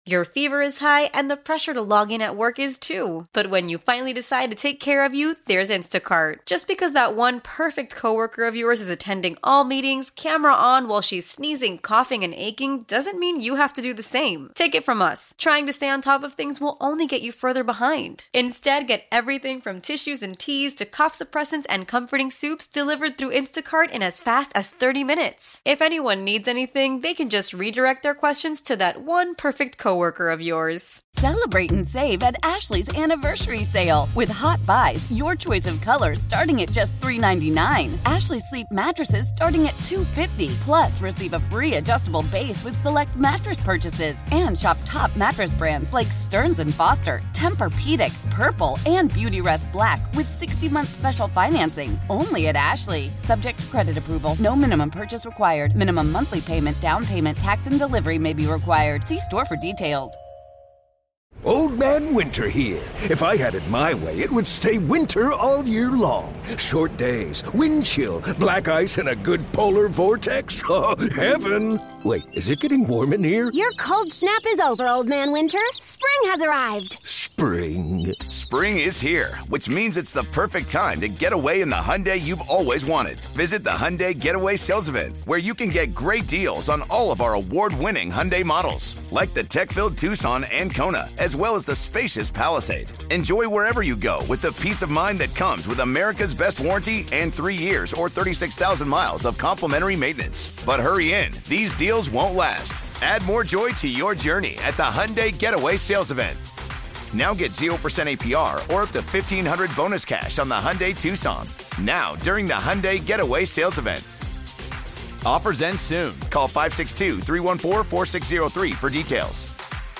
Your fever is high, and the pressure to log in at work is too. But when you finally decide to take care of you, there's Instacart. Just because that one perfect coworker of yours is attending all meetings, camera on while she's sneezing, coughing, and aching, doesn't mean you have to do the same. Take it from us. Trying to stay on top of things will only get you further behind. Instead, get everything from tissues and teas to cough suppressants and comforting soups delivered through Instacart in as fast as 30 minutes. If anyone needs anything, they can just redirect their questions to that one perfect coworker of yours. Celebrate and save at Ashley's Anniversary Sale. With Hot Buys, your choice of colors starting at just $3.99. Ashley Sleep mattresses starting at $2.50. Plus, receive a free adjustable base with select mattress purchases. And shop top mattress brands like Stearns & Foster, Tempur-Pedic, Purple, and Beautyrest Black with 60-month special financing. Only at Ashley. Subject to credit approval. No minimum purchase required. Minimum monthly payment, down payment, tax, and delivery may be required. See store for details. Old Man Winter here. If I had it my way, it would stay winter all year long. Short days, wind chill, black ice, and a good polar vortex. Oh, heaven! Wait, is it getting warm in here? Your cold snap is over, Old Man Winter. Spring has arrived. Spring. Spring is here, which means it's the perfect time to get away in the Hyundai you've always wanted. Visit the Hyundai Getaway Sales Event, where you can get great deals on all of our award-winning Hyundai models, like the tech-filled Tucson and Kona, as well as the spacious Palisade. Enjoy wherever you go with the peace of mind that comes with America's best warranty and 3 years or 36,000 miles of complimentary maintenance. But hurry in, these deals won't last. Add more joy to your journey at the Hyundai Getaway Sales Event. Now get 0% APR or up to $1,500 bonus cash on the Hyundai Tucson. Now, during the Hyundai Getaway Sales Event. Offers end soon. Call 562-314-4603 for details.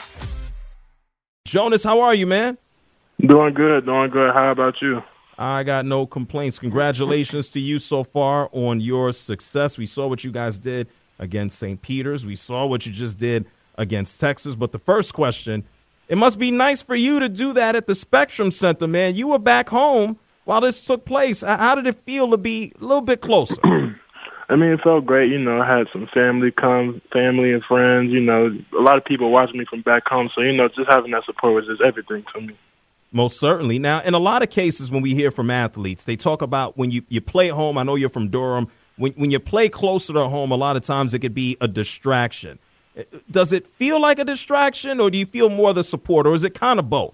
Jonas, how are you, man? Doing good. How about you? I got no complaints. Congratulations to you so far on your success. We saw what you guys did against St. Peter's. We saw what you just did against Texas. But the first question, it must be nice for you to do that at the Spectrum Center, man. You were back home while this took place. How did it feel to be a little bit closer? I mean, it felt great. I had some family and friends. A lot of people watching me from back home. So, just having that support was just everything to me. Most certainly. Now, in a lot of cases when we hear from athletes, they talk about when you play home. I know you're from Durham. When you play closer to home, a lot of times it could be a distraction. Does it feel like a distraction, or do you feel more the support, or is it kind of both?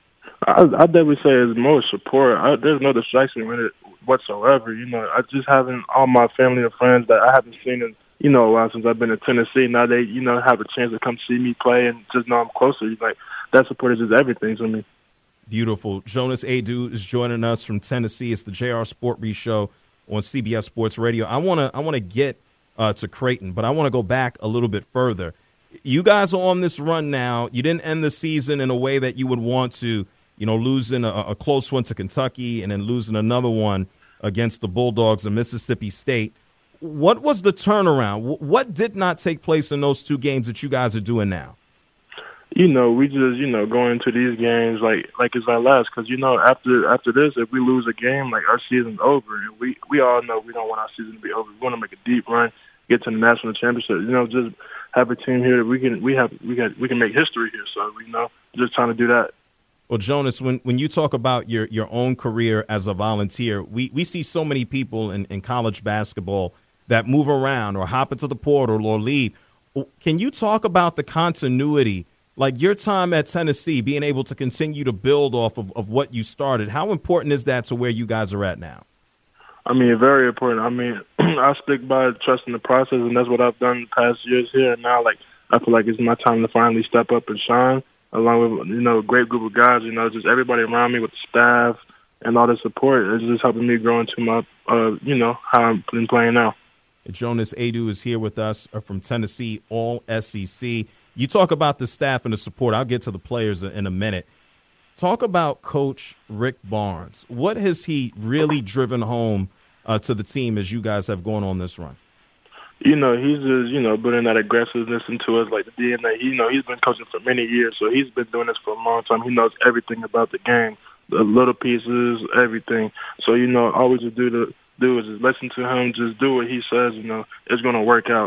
I definitely say it's more support. There's no distraction with it whatsoever. I just having all my family and friends that I haven't seen in, a while since I've been in Tennessee. Now they, have a chance to come see me play and just know I'm closer. Like, that support is just everything to me. Beautiful. Jonas Aidoo is joining us from Tennessee. It's the JR Sport Brief Show on CBS Sports Radio. I want to get to Creighton, but I want to go back a little bit further. You guys are on this run now. You didn't end the season in a way that you would want to, losing a close one to Kentucky and then losing another one against the Bulldogs of Mississippi State. What was the turnaround? What did not take place in those two games that you guys are doing now? We just, going into these games like it's our last. Because, after this, if we lose a game, like, our season's over. And we all know we don't want our season to be over. We want to make a deep run, get to the national championship. Just have a team here that we can make history here. So, just trying to do that. Well, Jonas, when you talk about your own career as a volunteer, we see so many people in college basketball that move around or hop into the portal or leave. Can you talk about the continuity, like your time at Tennessee, being able to continue to build off of what you started? How important is that to where you guys are at now? I mean, very important. I mean, I stick by trusting the process, and that's what I've done the past years here. And now, I feel like it's my time to finally step up and shine, along with, a great group of guys, just everybody around me with the staff and all the support. It's just helping me grow into my, how I'm playing now. Jonas Aidoo is here with us from Tennessee, all SEC. You talk about the staff and the support. I'll get to the players in a minute. Talk about Coach Rick Barnes. What has he really driven home to the team as you guys have gone on this run? He's just, putting that aggressiveness into us, like the DNA. He's been coaching for many years, so he's been doing this for a long time. He knows everything about the game, the little pieces, everything. So, all we just do is just listen to him, just do what he says, it's going to work out.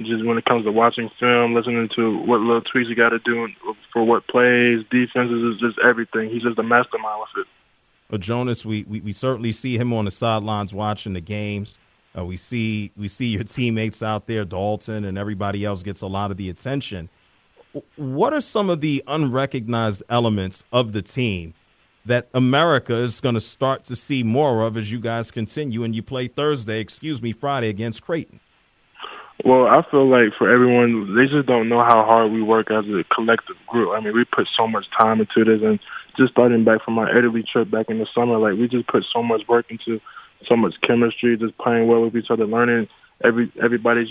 Just when it comes to watching film, listening to what little tweaks you got to do for what plays, defenses, is just everything. He's just a mastermind with it. Well, Jonas, we certainly see him on the sidelines watching the games. We see your teammates out there, Dalton and everybody else gets a lot of the attention. What are some of the unrecognized elements of the team that America is going to start to see more of as you guys continue and you play Friday against Creighton? Well, I feel like for everyone, they just don't know how hard we work as a collective group. I mean, we put so much time into this, and just starting back from our Italy trip back in the summer, like we just put so much work into so much chemistry, just playing well with each other, learning everybody's,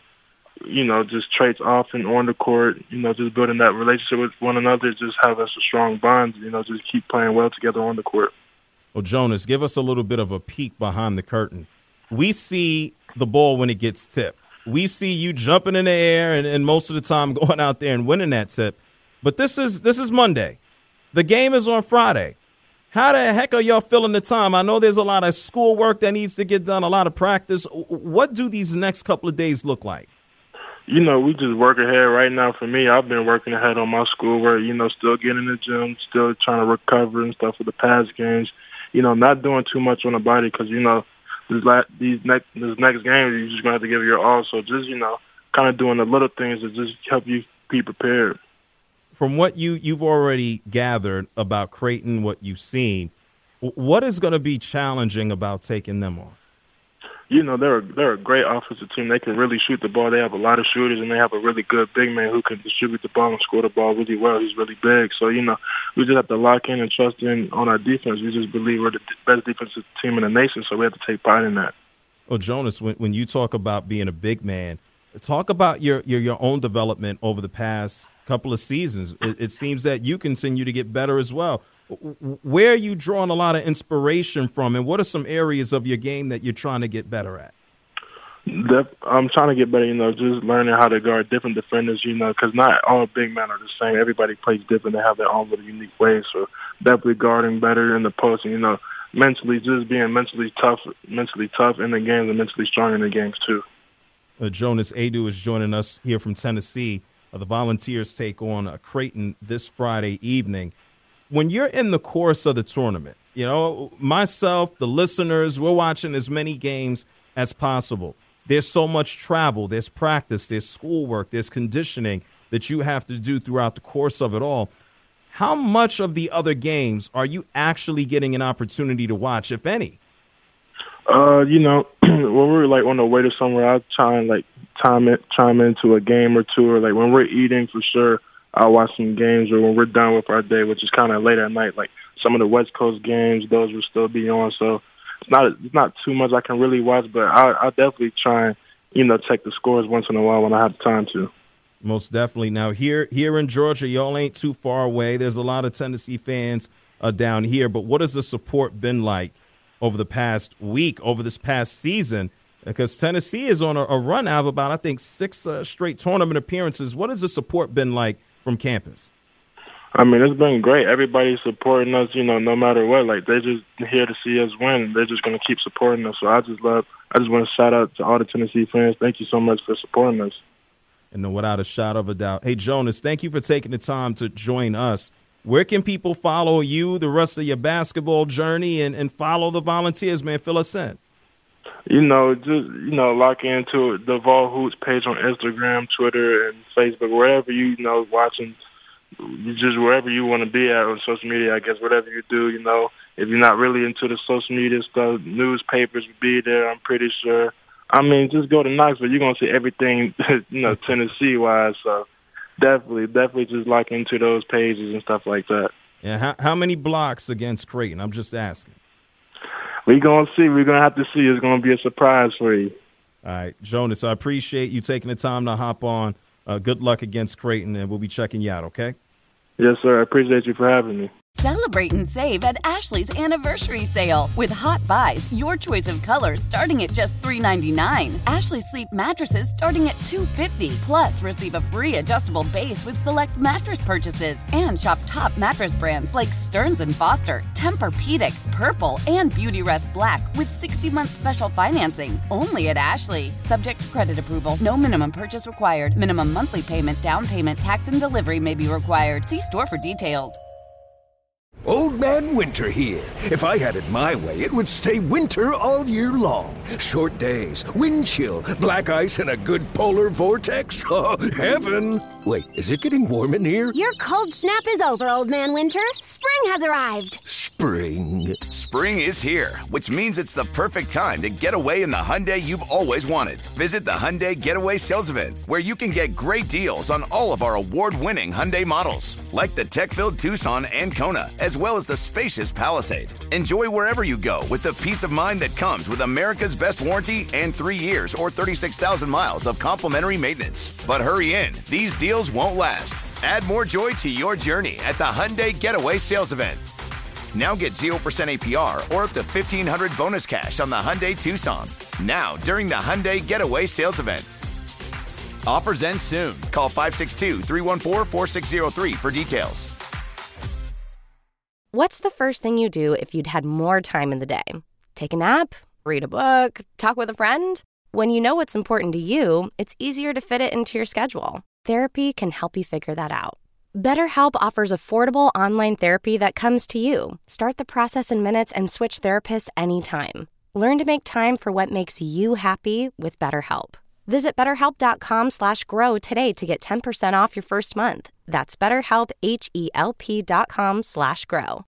just traits off and on the court, just building that relationship with one another, just have us a strong bond, just keep playing well together on the court. Well, Jonas, give us a little bit of a peek behind the curtain. We see the ball when it gets tipped. We see you jumping in the air and most of the time going out there and winning that tip. But this is Monday. The game is on Friday. How the heck are y'all filling the time? I know there's a lot of schoolwork that needs to get done, a lot of practice. What do these next couple of days look like? We just work ahead right now. For me, I've been working ahead on my schoolwork, still getting in the gym, still trying to recover and stuff for the past games. Not doing too much on the body because, this next game, you're just going to have to give your all. So just, kind of doing the little things that just help you be prepared. From what you've already gathered about Creighton, what you've seen, what is going to be challenging about taking them on? They're a great offensive team. They can really shoot the ball. They have a lot of shooters, and they have a really good big man who can distribute the ball and score the ball really well. He's really big. So, we just have to lock in and trust in on our defense. We just believe we're the best defensive team in the nation, so we have to take pride in that. Well, Jonas, when you talk about being a big man, talk about your own development over the past couple of seasons. It seems that you continue to get better as well. Where are you drawing a lot of inspiration from, and what are some areas of your game that you're trying to get better at? I'm trying to get better, just learning how to guard different defenders, because not all big men are the same. Everybody plays different. They have their own little unique ways. So definitely guarding better in the post, and, mentally, just being mentally tough in the games and mentally strong in the games too. Jonas Aidoo is joining us here from Tennessee. The Volunteers take on Creighton this Friday evening. When you're in the course of the tournament, myself, the listeners, we're watching as many games as possible. There's so much travel, there's practice, there's schoolwork, there's conditioning that you have to do throughout the course of it all. How much of the other games are you actually getting an opportunity to watch, if any? When we're on the way to somewhere, I'll try and chime into a game or two, or when we're eating for sure. I'll watch some games, or when we're done with our day, which is kind of late at night, some of the West Coast games, those will still be on. So it's not too much I can really watch, but I'll definitely try and, check the scores once in a while when I have time to. Most definitely. Now, here in Georgia, y'all ain't too far away. There's a lot of Tennessee fans down here, but what has the support been like over the past week, over this past season? Because Tennessee is on a run out of about, I think, 6 straight tournament appearances. What has the support been like from campus? I mean, it's been great. Everybody's supporting us, no matter what. They're just here to see us win. They're just going to keep supporting us. So I just want to shout out to all the Tennessee fans. Thank you so much for supporting us. And without a shadow of a doubt. Hey, Jonas, thank you for taking the time to join us. Where can people follow you, the rest of your basketball journey, and follow the Volunteers, man? Fill us in. Lock into the Vol Hoops page on Instagram, Twitter, and Facebook, wherever watching, just wherever you want to be at on social media, I guess, whatever you do, if you're not really into the social media stuff, newspapers will be there, I'm pretty sure. I mean, just go to Knoxville, you're going to see everything, Tennessee-wise, so definitely just lock into those pages and stuff like that. Yeah, how many blocks against Creighton? I'm just asking. We're going to see. We're going to have to see. It's going to be a surprise for you. All right, Jonas, I appreciate you taking the time to hop on. Good luck against Creighton, and we'll be checking you out, okay? Yes, sir. I appreciate you for having me. Celebrate and save at Ashley's Anniversary Sale. With Hot Buys, your choice of colors starting at just $3.99. Ashley Sleep mattresses starting at $2.50. Plus, receive a free adjustable base with select mattress purchases. And shop top mattress brands like Stearns & Foster, Tempur-Pedic, Purple, and Beautyrest Black with 60-month special financing. Only at Ashley. Subject to credit approval. No minimum purchase required. Minimum monthly payment, down payment, tax, and delivery may be required. See store for details. Old Man Winter here. If I had it my way, it would stay winter all year long. Short days, wind chill, black ice, and a good polar vortex. Oh, heaven! Wait, is it getting warm in here? Your cold snap is over, Old Man Winter. Spring has arrived. Spring. Spring is here, which means it's the perfect time to get away in the Hyundai you've always wanted. Visit the Hyundai Getaway Sales Event, where you can get great deals on all of our award-winning Hyundai models, like the tech-filled Tucson and Kona, as well as the spacious Palisade. Enjoy wherever you go with the peace of mind that comes with America's best warranty and 3 years or 36,000 miles of complimentary maintenance. But hurry in, these deals won't last. Add more joy to your journey at the Hyundai Getaway Sales Event. Now get 0% APR or up to $1,500 bonus cash on the Hyundai Tucson. Now, during the Hyundai Getaway Sales Event. Offers end soon. Call 562-314-4603 for details. What's the first thing you do if you'd had more time in the day? Take a nap? Read a book? Talk with a friend? When you know what's important to you, it's easier to fit it into your schedule. Therapy can help you figure that out. BetterHelp offers affordable online therapy that comes to you. Start the process in minutes and switch therapists anytime. Learn to make time for what makes you happy with BetterHelp. Visit BetterHelp.com/grow today to get 10% off your first month. That's BetterHelp, HELP.com/grow.